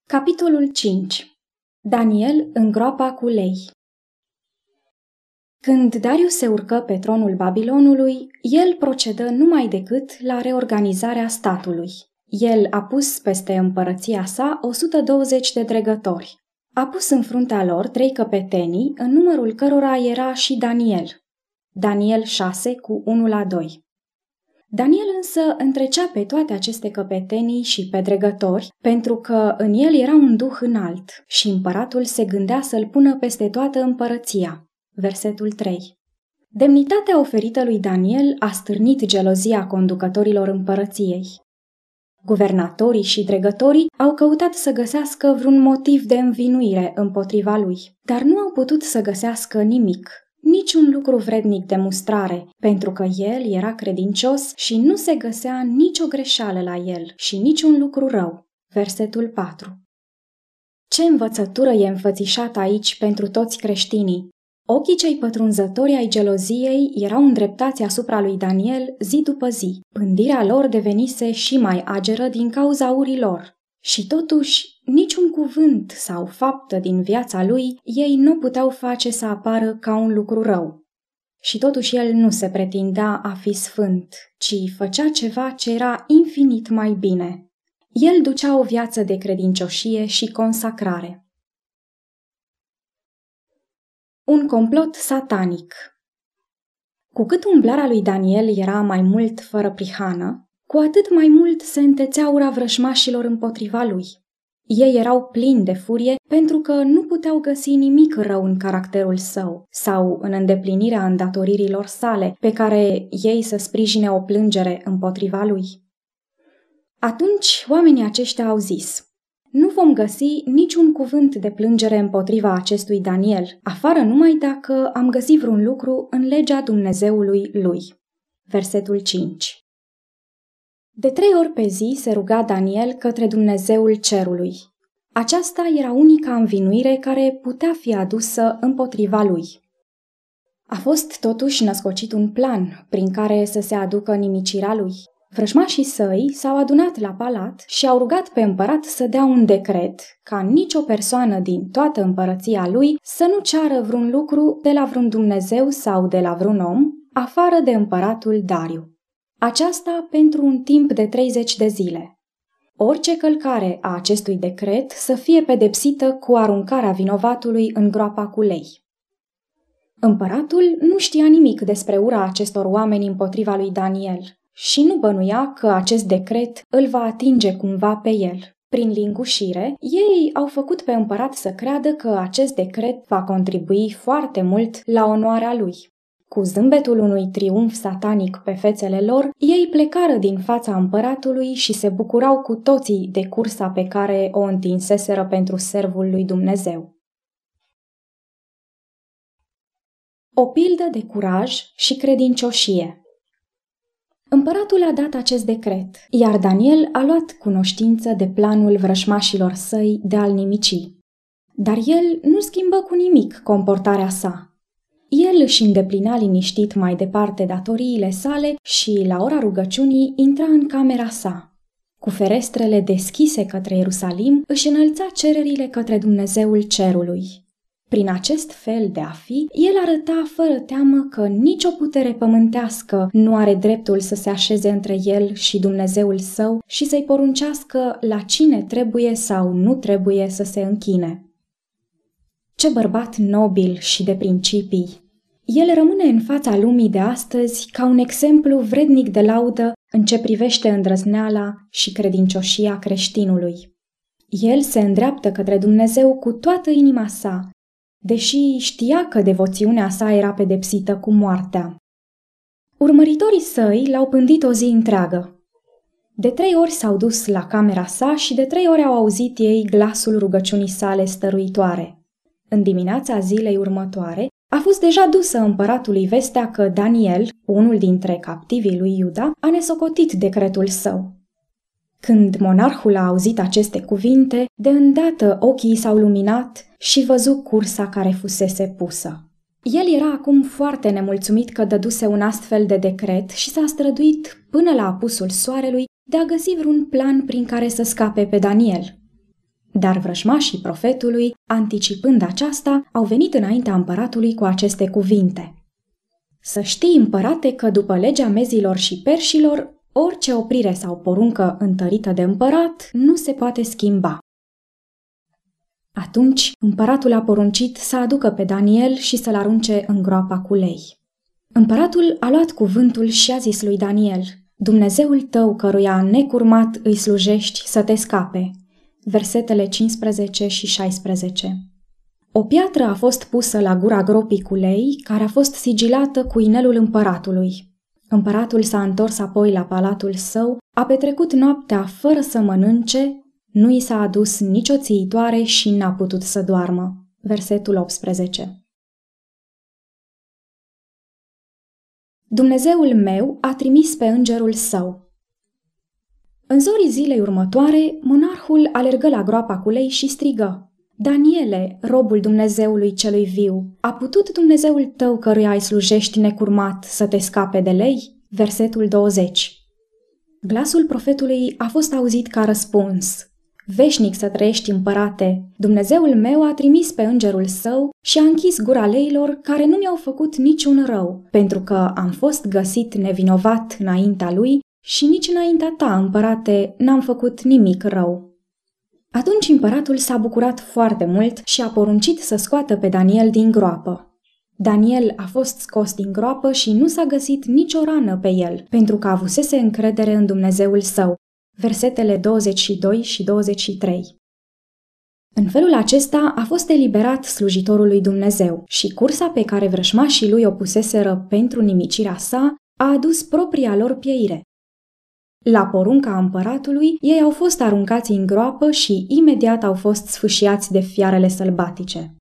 Capitolul 5. Daniel în groapa cu lei. Când Darius se urcă pe tronul Babilonului, el procedă numai decât la reorganizarea statului. El a pus peste împărăția sa 120 de dregători. A pus în fruntea lor 3 căpetenii, în numărul cărora era și Daniel. Daniel 6 cu 1-2. Daniel însă întrecea pe toate aceste căpetenii și pe dregători, pentru că în el era un duh înalt și împăratul se gândea să-l pună peste toată împărăția. Versetul 3. Demnitatea oferită lui Daniel a stârnit gelozia conducătorilor împărăției. Guvernatorii și dregătorii au căutat să găsească vreun motiv de învinuire împotriva lui, dar nu au putut să găsească nimic, niciun lucru vrednic de mustrare, pentru că el era credincios și nu se găsea nicio greșeală la el și niciun lucru rău. Versetul 4. Ce învățătură e înfățișată aici pentru toți creștinii! Ochii cei pătrunzători ai geloziei erau îndreptați asupra lui Daniel zi după zi. Pândirea lor devenise și mai ageră din cauza urii lor. Și totuși, niciun cuvânt sau faptă din viața lui ei nu puteau face să apară ca un lucru rău. Și totuși el nu se pretindea a fi sfânt, ci făcea ceva ce era infinit mai bine. El ducea o viață de credincioșie și consacrare. Un complot satanic. Cu cât umblarea lui Daniel era mai mult fără prihană, cu atât mai mult se întețea ura vrăjmașilor împotriva lui. Ei erau plini de furie pentru că nu puteau găsi nimic rău în caracterul său sau în îndeplinirea îndatoririlor sale pe care ei să sprijine o plângere împotriva lui. Atunci oamenii aceștia au zis: nu vom găsi niciun cuvânt de plângere împotriva acestui Daniel, afară numai dacă am găsit vreun lucru în legea Dumnezeului lui. Versetul 5. De 3 ori pe zi se ruga Daniel către Dumnezeul cerului. Aceasta era unica învinuire care putea fi adusă împotriva lui. A fost totuși născocit un plan prin care să se aducă nimicirea lui. Vrăjmașii săi s-au adunat la palat și au rugat pe împărat să dea un decret ca nicio persoană din toată împărăția lui să nu ceară vreun lucru de la vreun Dumnezeu sau de la vreun om, afară de împăratul Dariu. Aceasta pentru un timp de 30 de zile. Orice călcare a acestui decret să fie pedepsită cu aruncarea vinovatului în groapa cu lei. Împăratul nu știa nimic despre ura acestor oameni împotriva lui Daniel și nu bănuia că acest decret îl va atinge cumva pe el. Prin lingușire, ei au făcut pe împărat să creadă că acest decret va contribui foarte mult la onoarea lui. Cu zâmbetul unui triumf satanic pe fețele lor, ei plecară din fața împăratului și se bucurau cu toții de cursa pe care o întinseseră pentru servul lui Dumnezeu. O pildă de curaj și credincioșie. Împăratul a dat acest decret, iar Daniel a luat cunoștință de planul vrăjmașilor săi de a-l nimici. Dar el nu schimbă cu nimic comportarea sa. El își îndeplinea liniștit mai departe datoriile sale și, la ora rugăciunii, intra în camera sa. Cu ferestrele deschise către Ierusalim, își înălța cererile către Dumnezeul cerului. Prin acest fel de a fi, el arăta fără teamă că nicio putere pământească nu are dreptul să se așeze între el și Dumnezeul său și să-i poruncească la cine trebuie sau nu trebuie să se închine. Ce bărbat nobil și de principii! El rămâne în fața lumii de astăzi ca un exemplu vrednic de laudă în ce privește îndrăzneala și credincioșia creștinului. El se îndreaptă către Dumnezeu cu toată inima sa, deși știa că devoțiunea sa era pedepsită cu moartea. Urmăritorii săi l-au pândit o zi întreagă. De 3 ori s-au dus la camera sa și de 3 ori au auzit ei glasul rugăciunii sale stăruitoare. În dimineața zilei următoare, a fost deja dusă împăratului vestea că Daniel, unul dintre captivii lui Iuda, a nesocotit decretul său. Când monarhul a auzit aceste cuvinte, de îndată ochii s-au luminat și văzu cursa care fusese pusă. El era acum foarte nemulțumit că dăduse un astfel de decret și s-a străduit până la apusul soarelui de a găsi vreun plan prin care să scape pe Daniel. Dar vrăjmașii profetului, anticipând aceasta, au venit înaintea împăratului cu aceste cuvinte: Să știi, împărate, că după legea mezilor și perșilor, orice oprire sau poruncă întărită de împărat nu se poate schimba. Atunci împăratul a poruncit să aducă pe Daniel și să-l arunce în groapa cu lei. Împăratul a luat cuvântul și a zis lui Daniel: Dumnezeul tău căruia necurmat îi slujești să te scape. Versetele 15 și 16. O piatră a fost pusă la gura gropii cu lei, care a fost sigilată cu inelul împăratului. Împăratul s-a întors apoi la palatul său, a petrecut noaptea fără să mănânce, nu i s-a adus nicio țiitoare și n-a putut să doarmă. Versetul 18. Dumnezeul meu a trimis pe îngerul său. În zorii zilei următoare, monarhul alergă la groapa cu lei și strigă: Daniele, robul Dumnezeului celui viu, a putut Dumnezeul tău căruia îi slujești necurmat să te scape de lei? Versetul 20. Glasul profetului a fost auzit ca răspuns: Veșnic să trăiești, împărate, Dumnezeul meu a trimis pe îngerul său și a închis gura leilor care nu mi-au făcut niciun rău, pentru că am fost găsit nevinovat înaintea lui și nici înaintea ta, împărate, n-am făcut nimic rău. Atunci împăratul s-a bucurat foarte mult și a poruncit să scoată pe Daniel din groapă. Daniel a fost scos din groapă și nu s-a găsit nicio rană pe el, pentru că avusese încredere în Dumnezeul său. Versetele 22 și 23. În felul acesta a fost eliberat slujitorul lui Dumnezeu și cursa pe care vrășmașii lui o puseseră pentru nimicirea sa a adus propria lor pieire. La porunca împăratului, ei au fost aruncați în groapă și imediat au fost sfâșiați de fiarele sălbatice.